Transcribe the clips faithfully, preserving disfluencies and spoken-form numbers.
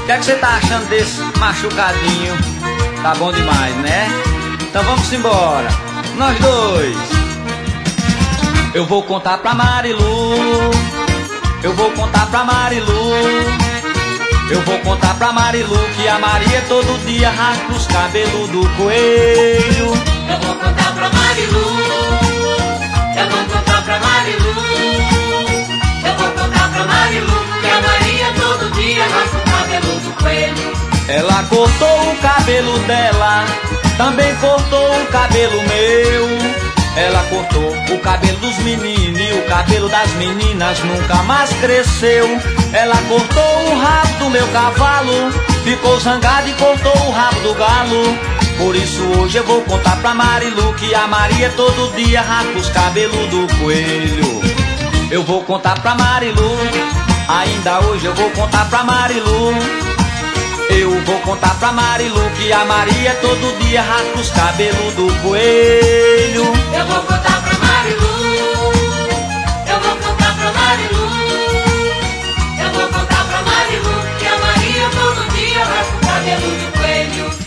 que é que você tá achando desse machucadinho? Tá bom demais, né? Então vamos embora, nós dois. Eu vou contar pra Marilu, eu vou contar pra Marilu, eu vou contar pra Marilu que a Maria todo dia raspa os cabelos do coelho. Eu vou contar pra Marilu, eu vou contar pra Marilu, eu vou contar pra Marilu que a Maria todo dia raspa o cabelo do coelho. Ela cortou o cabelo dela, também cortou o cabelo meu. Ela cortou o cabelo dos meninos e o cabelo das meninas nunca mais cresceu. Ela cortou o rabo do meu cavalo, ficou zangada e cortou o rabo do galo. Por isso hoje eu vou contar pra Marilu que a Maria todo dia raspa os cabelos do coelho. Eu vou contar pra Marilu, ainda hoje eu vou contar pra Marilu. Eu vou contar pra Marilu que a Maria todo dia raspa os cabelos do coelho. Eu vou contar pra Marilu, eu vou contar pra Marilu, eu vou contar pra Marilu que a Maria todo dia raspa o cabelo do coelho.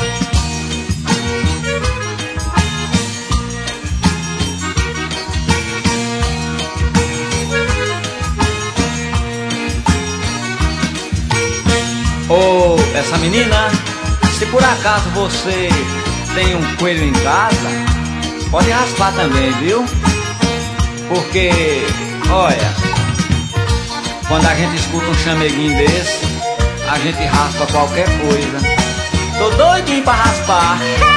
Ô, oh, essa menina, se por acaso você tem um coelho em casa, pode raspar também, viu? Porque, olha, quando a gente escuta um chameguinho desse, a gente raspa qualquer coisa. Tô doidinho pra raspar.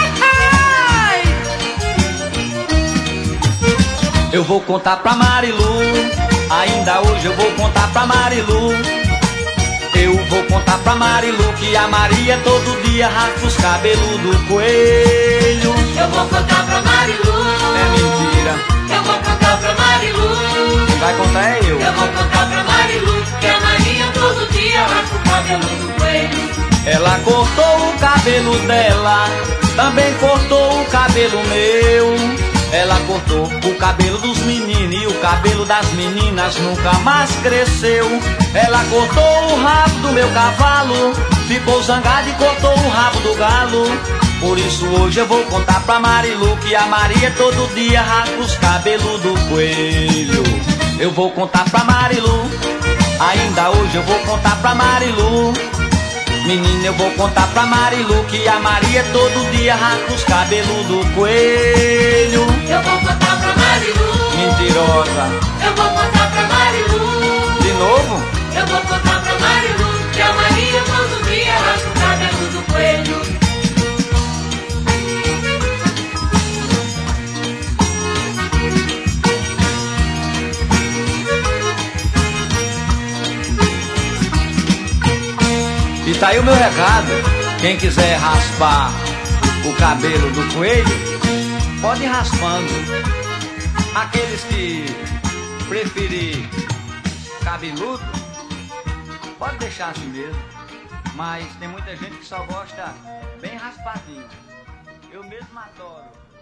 Eu vou contar pra Marilu, ainda hoje eu vou contar pra Marilu. Eu vou contar pra Marilu que a Maria todo dia raspa os cabelos do coelho. Eu vou contar pra Marilu, é mentira. Eu vou contar pra Marilu, quem vai contar é eu. Eu vou contar pra Marilu que a Maria todo dia raspa o cabelo do coelho. Ela cortou o cabelo dela, também cortou o cabelo meu. Ela cortou o cabelo dos meninos e o cabelo das meninas nunca mais cresceu. Ela cortou o rabo do meu cavalo, ficou zangada e cortou o rabo do galo. Por isso hoje eu vou contar pra Marilu que a Maria todo dia raspa os cabelos do coelho. Eu vou contar pra Marilu, ainda hoje eu vou contar pra Marilu. Menina, eu vou contar pra Marilu que a Maria todo dia raspa os cabelos do coelho. Eu vou contar pra Marilu, mentirosa. Eu vou contar pra Marilu, de novo? Eu vou contar pra Marilu que a Maria todo dia raspa o cabelo do coelho. E tá aí o meu recado, quem quiser raspar o cabelo do coelho, pode ir raspando. Aqueles que preferir cabeludo, pode deixar assim mesmo. Mas tem muita gente que só gosta bem raspadinho. Eu mesmo adoro.